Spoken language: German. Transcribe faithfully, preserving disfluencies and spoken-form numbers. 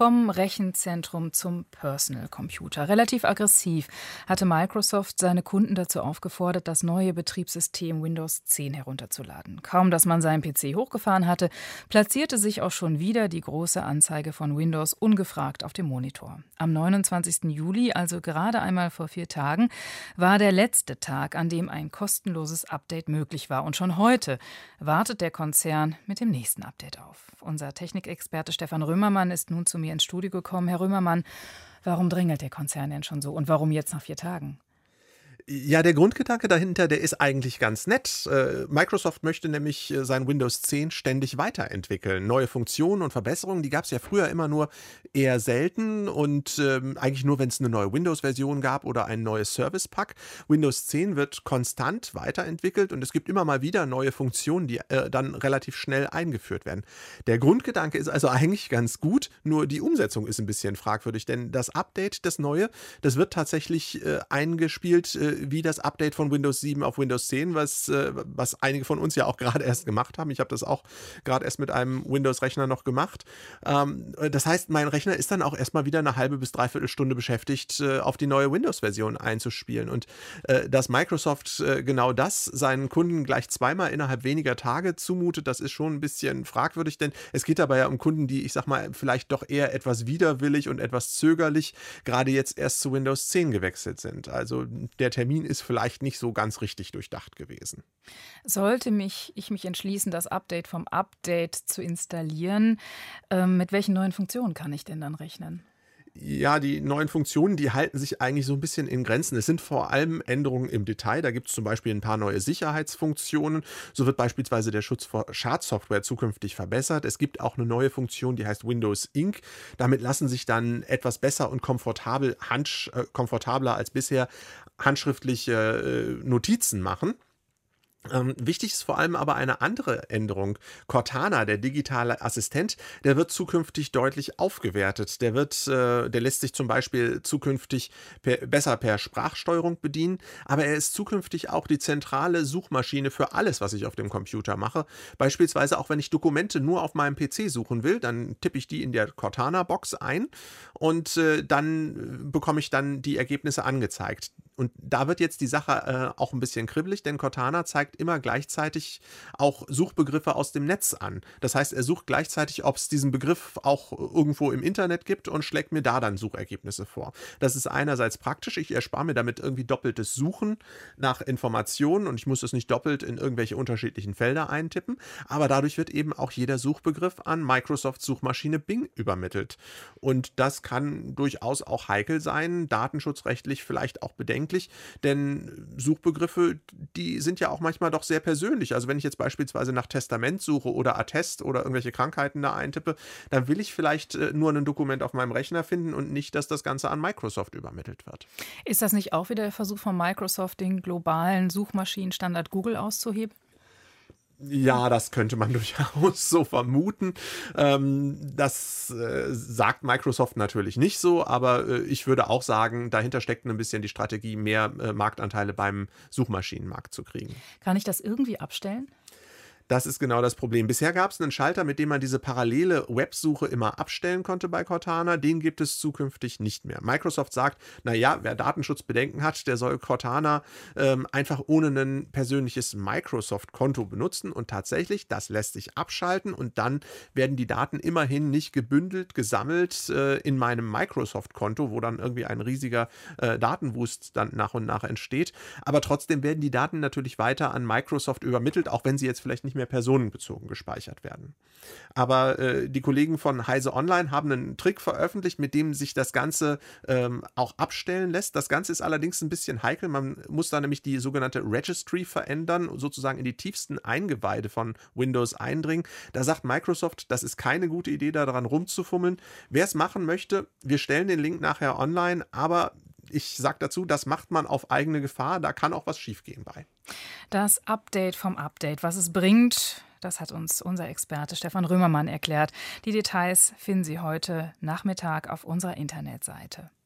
Vom Rechenzentrum zum Personal Computer. Relativ aggressiv hatte Microsoft seine Kunden dazu aufgefordert, das neue Betriebssystem Windows zehn herunterzuladen. Kaum, dass man seinen P C hochgefahren hatte, platzierte sich auch schon wieder die große Anzeige von Windows ungefragt auf dem Monitor. Am neunundzwanzigsten Juli, also gerade einmal vor vier Tagen, war der letzte Tag, an dem ein kostenloses Update möglich war. Und schon heute wartet der Konzern mit dem nächsten Update auf. Unser Technikexperte Stefan Römermann ist nun zu mir ins Studio gekommen. Herr Römermann, warum drängelt der Konzern denn schon so und warum jetzt nach vier Tagen? Ja, der Grundgedanke dahinter, der ist eigentlich ganz nett. Äh, Microsoft möchte nämlich äh, sein Windows zehn ständig weiterentwickeln. Neue Funktionen und Verbesserungen, die gab es ja früher immer nur eher selten und ähm, eigentlich nur, wenn es eine neue Windows-Version gab oder ein neues Service-Pack. Windows zehn wird konstant weiterentwickelt und es gibt immer mal wieder neue Funktionen, die äh, dann relativ schnell eingeführt werden. Der Grundgedanke ist also eigentlich ganz gut, nur die Umsetzung ist ein bisschen fragwürdig, denn das Update, das neue, das wird tatsächlich äh, eingespielt äh, wie das Update von Windows sieben auf Windows zehn, was, äh, was einige von uns ja auch gerade erst gemacht haben. Ich habe das auch gerade erst mit einem Windows-Rechner noch gemacht. Ähm, das heißt, mein Rechner ist dann auch erstmal wieder eine halbe bis dreiviertel Stunde beschäftigt, äh, auf die neue Windows-Version einzuspielen. Und äh, dass Microsoft äh, genau das seinen Kunden gleich zweimal innerhalb weniger Tage zumutet, das ist schon ein bisschen fragwürdig, denn es geht dabei ja um Kunden, die, ich sag mal, vielleicht doch eher etwas widerwillig und etwas zögerlich gerade jetzt erst zu Windows zehn gewechselt sind. Also der Termin ist vielleicht nicht so ganz richtig durchdacht gewesen. Sollte mich, ich mich entschließen, das Update vom Update zu installieren, ähm, mit welchen neuen Funktionen kann ich denn dann rechnen? Ja, die neuen Funktionen, die halten sich eigentlich so ein bisschen in Grenzen. Es sind vor allem Änderungen im Detail. Da gibt es zum Beispiel ein paar neue Sicherheitsfunktionen. So wird beispielsweise der Schutz vor Schadsoftware zukünftig verbessert. Es gibt auch eine neue Funktion, die heißt Windows Ink. Damit lassen sich dann etwas besser und komfortabel, handsch- äh, komfortabler als bisher handschriftliche äh, Notizen machen. Ähm, wichtig ist vor allem aber eine andere Änderung. Cortana, der digitale Assistent, der wird zukünftig deutlich aufgewertet. Der wird, äh, der lässt sich zum Beispiel zukünftig per, besser per Sprachsteuerung bedienen, aber er ist zukünftig auch die zentrale Suchmaschine für alles, was ich auf dem Computer mache. Beispielsweise auch, wenn ich Dokumente nur auf meinem P C suchen will, dann tippe ich die in der Cortana-Box ein und äh, dann bekomme ich dann die Ergebnisse angezeigt. Und da wird jetzt die Sache äh, auch ein bisschen kribbelig, denn Cortana zeigt immer gleichzeitig auch Suchbegriffe aus dem Netz an. Das heißt, er sucht gleichzeitig, ob es diesen Begriff auch irgendwo im Internet gibt und schlägt mir da dann Suchergebnisse vor. Das ist einerseits praktisch, ich erspare mir damit irgendwie doppeltes Suchen nach Informationen und ich muss es nicht doppelt in irgendwelche unterschiedlichen Felder eintippen, aber dadurch wird eben auch jeder Suchbegriff an Microsofts Suchmaschine Bing übermittelt. Und das kann durchaus auch heikel sein, datenschutzrechtlich vielleicht auch bedenklich, denn Suchbegriffe, die sind ja auch manchmal doch sehr persönlich. Also wenn ich jetzt beispielsweise nach Testament suche oder Attest oder irgendwelche Krankheiten da eintippe, dann will ich vielleicht nur ein Dokument auf meinem Rechner finden und nicht, dass das Ganze an Microsoft übermittelt wird. Ist das nicht auch wieder der Versuch von Microsoft, den globalen Suchmaschinenstandard Google auszuhebeln? Ja, das könnte man durchaus so vermuten. Ähm, das äh, sagt Microsoft natürlich nicht so, aber äh, ich würde auch sagen, dahinter steckt ein bisschen die Strategie, mehr äh, Marktanteile beim Suchmaschinenmarkt zu kriegen. Kann ich das irgendwie abstellen? Das ist genau das Problem. Bisher gab es einen Schalter, mit dem man diese parallele Websuche immer abstellen konnte bei Cortana. Den gibt es zukünftig nicht mehr. Microsoft sagt, naja, wer Datenschutzbedenken hat, der soll Cortana ähm, einfach ohne ein persönliches Microsoft-Konto benutzen. Und tatsächlich, das lässt sich abschalten und dann werden die Daten immerhin nicht gebündelt, gesammelt äh, in meinem Microsoft-Konto, wo dann irgendwie ein riesiger äh, Datenwust dann nach und nach entsteht. Aber trotzdem werden die Daten natürlich weiter an Microsoft übermittelt, auch wenn sie jetzt vielleicht nicht mehr personenbezogen gespeichert werden. Aber äh, die Kollegen von Heise Online haben einen Trick veröffentlicht, mit dem sich das Ganze ähm, auch abstellen lässt. Das Ganze ist allerdings ein bisschen heikel. Man muss da nämlich die sogenannte Registry verändern, sozusagen in die tiefsten Eingeweide von Windows eindringen. Da sagt Microsoft, das ist keine gute Idee, da dran rumzufummeln. Wer es machen möchte, wir stellen den Link nachher online, aber ich sage dazu, das macht man auf eigene Gefahr, da kann auch was schiefgehen bei. Das Update vom Update, was es bringt, das hat uns unser Experte Stefan Römermann erklärt. Die Details finden Sie heute Nachmittag auf unserer Internetseite.